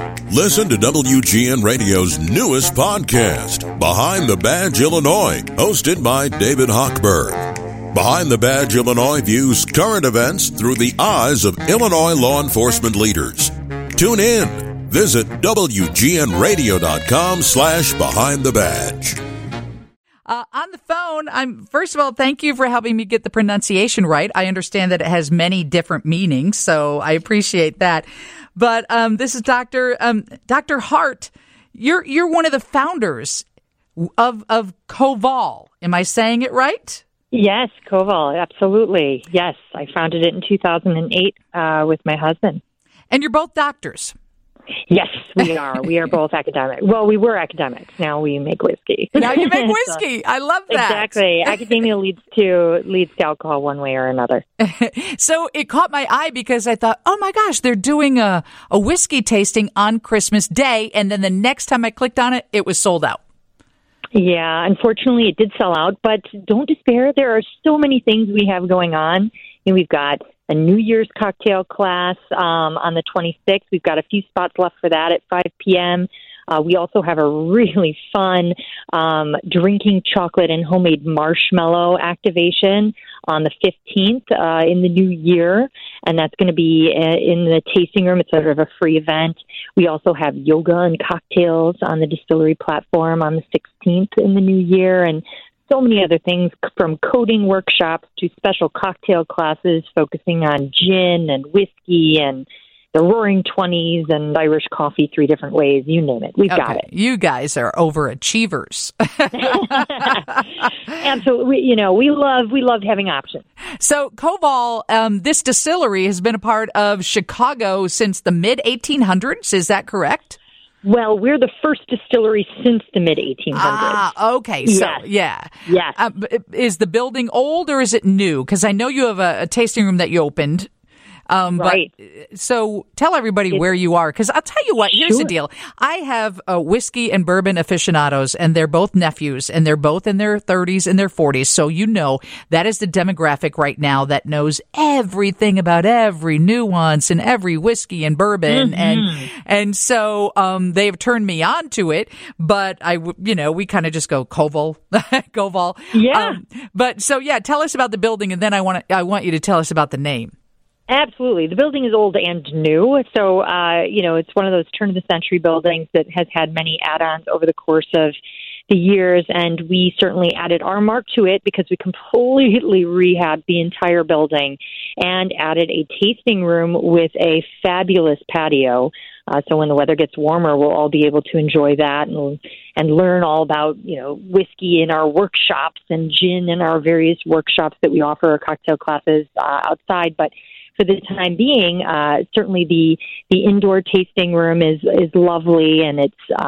Listen to WGN Radio's newest podcast, Behind the Badge Illinois, hosted by David Hochberg. Behind the Badge Illinois views current events through the eyes of Illinois law enforcement leaders. Tune in. Visit WGNradio.com/Behind the Badge. On the phone, first of all, thank you for helping me get the pronunciation right. I understand that it has many different meanings, so I appreciate that. But this is Dr. Hart. You're one of the founders of Coval. Am I saying it right? Yes, Coval, absolutely. Yes, I founded it in 2008 with my husband. And you're both doctors. Yes, we are. We are both academic. Well, we were academics. Now we make whiskey. Now you make whiskey. I love that. Exactly. Academia leads to alcohol one way or another. So it caught my eye because I thought, oh my gosh, they're doing a whiskey tasting on Christmas Day. And then the next time I clicked on it, it was sold out. Yeah, unfortunately it did sell out, but don't despair. There are so many things we have going on. And we've got a New Year's cocktail class on the 26th. We've got a few spots left for that at 5 p.m. We also have a really fun drinking chocolate and homemade marshmallow activation on the 15th in the new year, and that's going to be in the tasting room. It's sort of a free event. We also have yoga and cocktails on the distillery platform on the 16th in the new year, and so many other things, from coding workshops to special cocktail classes focusing on gin and whiskey and the Roaring 20s and Irish coffee 3 different ways. You name it. We've got it. You guys are overachievers. Absolutely. We love having options. So Coval, this distillery has been a part of Chicago since the mid-1800s. Is that correct? Well, we're the first distillery since the mid-1800s. Ah, okay. So, yeah. Yes. Is the building old or is it new? Because I know you have a tasting room that you opened. Right. But, so tell everybody where you are, because I'll tell you what, here's the deal. I have whiskey and bourbon aficionados, and they're both nephews, and they're both in their 30s and their 40s. So that is the demographic right now that knows everything about every nuance and every whiskey and bourbon. Mm-hmm. And so they've turned me on to it, but we kind of just go Coval. Yeah. Tell us about the building, and then I want you to tell us about the name. Absolutely. The building is old and new. So, it's one of those turn-of-the-century buildings that has had many add-ons over the course of the years, and we certainly added our mark to it because we completely rehabbed the entire building and added a tasting room with a fabulous patio. So when the weather gets warmer, we'll all be able to enjoy that and learn all about, whiskey in our workshops and gin in our various workshops that we offer, our cocktail classes outside. But for the time being, certainly the indoor tasting room is lovely, and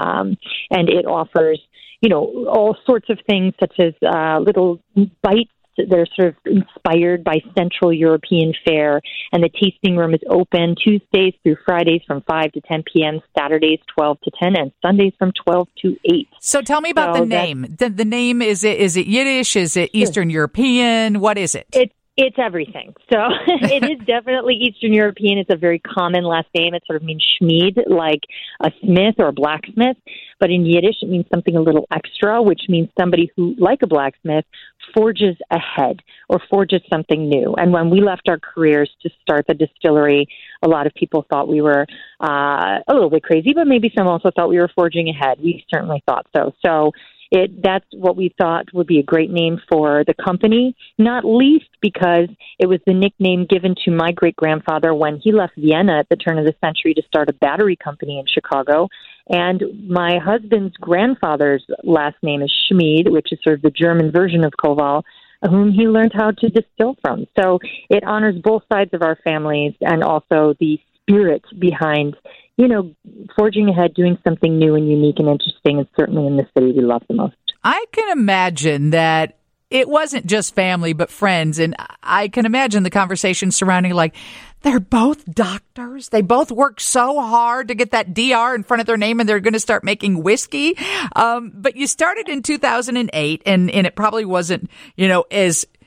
it offers all sorts of things such as little bites that are sort of inspired by Central European fare. And the tasting room is open Tuesdays through Fridays from 5 to 10 p.m., Saturdays 12 to 10, and Sundays from 12 to 8. So tell me about the name. The name, is it Yiddish? Is it Eastern European? What is it? It's everything. So it is definitely Eastern European. It's a very common last name. It sort of means Schmied, like a smith or a blacksmith. But in Yiddish, it means something a little extra, which means somebody who, like a blacksmith, forges ahead or forges something new. And when we left our careers to start the distillery, a lot of people thought we were a little bit crazy, but maybe some also thought we were forging ahead. We certainly thought so. So that's what we thought would be a great name for the company, not least because it was the nickname given to my great-grandfather when he left Vienna at the turn of the century to start a battery company in Chicago. And my husband's grandfather's last name is Schmied, which is sort of the German version of Coval, whom he learned how to distill from. So it honors both sides of our families and also the spirit behind forging ahead, doing something new and unique and interesting, and certainly in the city we love the most. I can imagine that it wasn't just family, but friends, and I can imagine the conversation surrounding, they're both doctors. They both work so hard to get that DR in front of their name, and they're going to start making whiskey. But you started in 2008, and it probably wasn't, as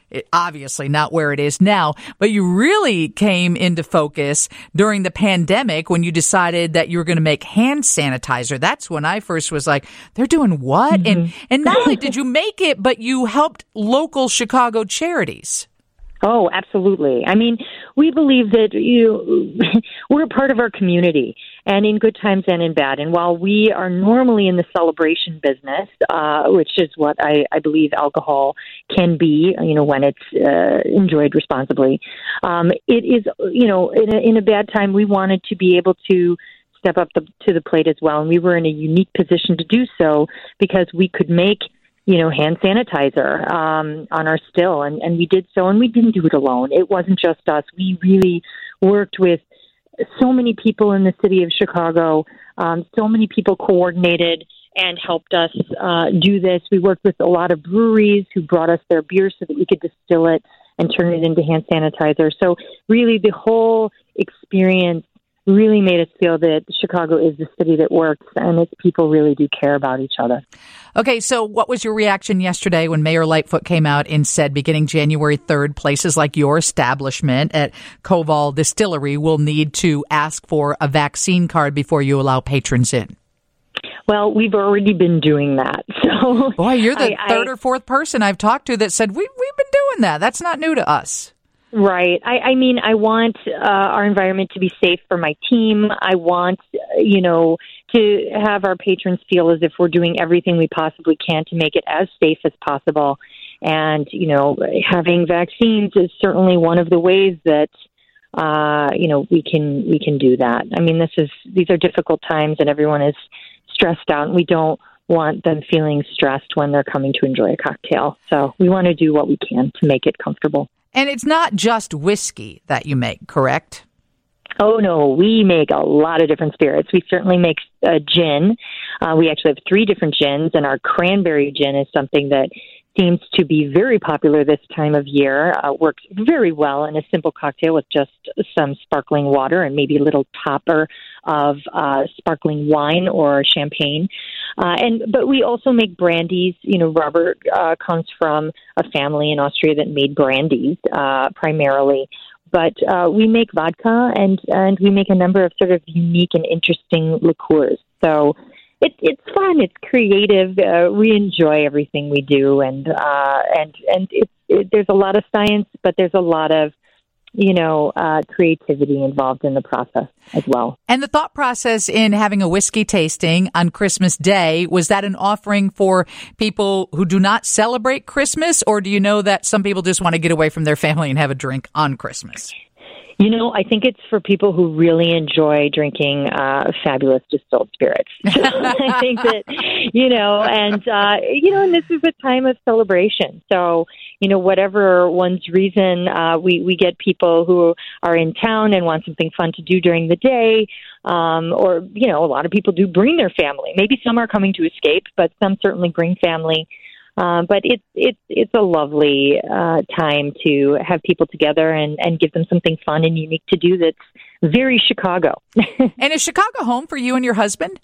obviously not where it is now, but you really came into focus during the pandemic when you decided that you were going to make hand sanitizer. That's when I first was like, they're doing what? And not only did you make it, but you helped local Chicago charities. Oh, absolutely. I mean, we believe that we're a part of our community, and in good times and in bad. And while we are normally in the celebration business, which is what I believe alcohol can be, when it's enjoyed responsibly, it is, in a bad time, we wanted to be able to step up to the plate as well. And we were in a unique position to do so because we could make hand sanitizer on our still. And we did so, and we didn't do it alone. It wasn't just us. We really worked with so many people in the city of Chicago. So many people coordinated and helped us do this. We worked with a lot of breweries who brought us their beer so that we could distill it and turn it into hand sanitizer. So really the whole experience really made us feel that Chicago is the city that works and its people really do care about each other. Okay, so what was your reaction yesterday when Mayor Lightfoot came out and said beginning January 3rd, places like your establishment at Koval Distillery will need to ask for a vaccine card before you allow patrons in? Well, we've already been doing that. So, boy, you're the third or fourth person I've talked to that said, we've been doing that. That's not new to us. Right. I mean, I want our environment to be safe for my team. I want, to have our patrons feel as if we're doing everything we possibly can to make it as safe as possible. And, having vaccines is certainly one of the ways that, we can do that. I mean, these are difficult times and everyone is stressed out, and we don't want them feeling stressed when they're coming to enjoy a cocktail. So we want to do what we can to make it comfortable. And it's not just whiskey that you make, correct? Oh, no, we make a lot of different spirits. We certainly make gin. We actually have 3 different gins, and our cranberry gin is something that seems to be very popular this time of year. Works very well in a simple cocktail with just some sparkling water and maybe a little topper of sparkling wine or champagne. But we also make brandies. Robert comes from a family in Austria that made brandies primarily. But we make vodka and we make a number of sort of unique and interesting liqueurs. So it's fun. It's creative. We enjoy everything we do, and there's a lot of science, but there's a lot of creativity involved in the process as well. And the thought process in having a whiskey tasting on Christmas Day, was that an offering for people who do not celebrate Christmas, or do you know that some people just want to get away from their family and have a drink on Christmas? I think it's for people who really enjoy drinking fabulous distilled spirits. So I think that, and this is a time of celebration. So, whatever one's reason, we get people who are in town and want something fun to do during the day. Or, a lot of people do bring their family. Maybe some are coming to escape, but some certainly bring family. But it's a lovely time to have people together and give them something fun and unique to do that's very Chicago. And is Chicago home for you and your husband?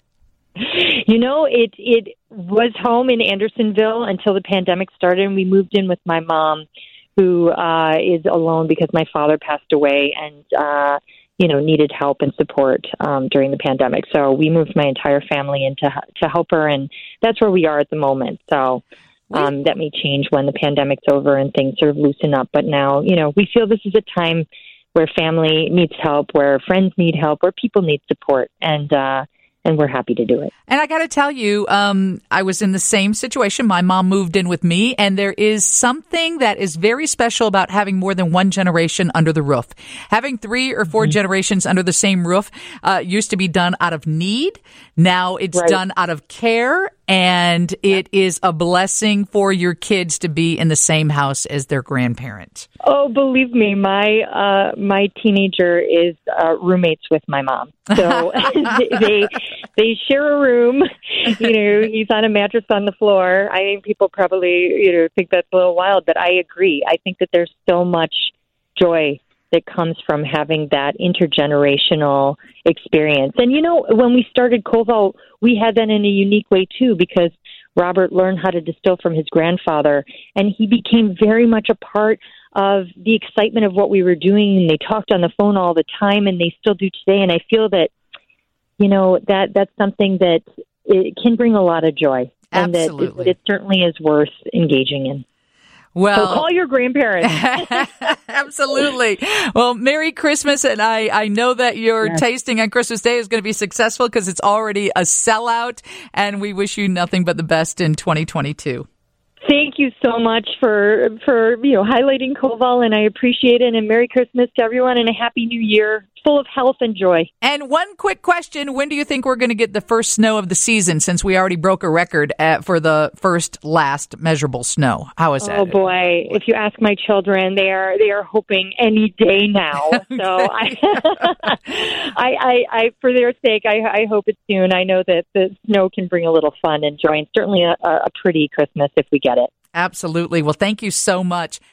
It was home in Andersonville until the pandemic started, and we moved in with my mom, who is alone because my father passed away and needed help and support during the pandemic. So we moved my entire family in to help her, and that's where we are at the moment. So that may change when the pandemic's over and things sort of loosen up. But now, we feel this is a time where family needs help, where friends need help, where people need support, and we're happy to do it. And I got to tell you, I was in the same situation. My mom moved in with me, and there is something that is very special about having more than one generation under the roof. Having 3 or 4 generations under the same roof used to be done out of need. Now it's done out of care, and it is a blessing for your kids to be in the same house as their grandparent. Oh, believe me, my teenager is roommates with my mom. So they share a room. He's on a mattress on the floor. I mean, people probably think that's a little wild, but I agree. I think that there's so much joy that comes from having that intergenerational experience. And, when we started Koval, we had that in a unique way, too, because Robert learned how to distill from his grandfather, and he became very much a part of the excitement of what we were doing. And they talked on the phone all the time, and they still do today. And I feel that, that's something that it can bring a lot of joy. Absolutely. And that it certainly is worth engaging in. Well, so call your grandparents. Absolutely. Well, Merry Christmas. And I know that your tasting on Christmas Day is going to be successful because it's already a sellout. And we wish you nothing but the best in 2022. Thank you so much for highlighting Koval, and I appreciate it. And Merry Christmas to everyone, and a Happy New Year, full of health and joy. And one quick question: when do you think we're going to get the first snow of the season? Since we already broke a record for the last measurable snow, how is that? Oh boy! If you ask my children, they are hoping any day now. So I for their sake, I hope it's soon. I know that the snow can bring a little fun and joy, and certainly a pretty Christmas if we get it. Absolutely. Well, thank you so much.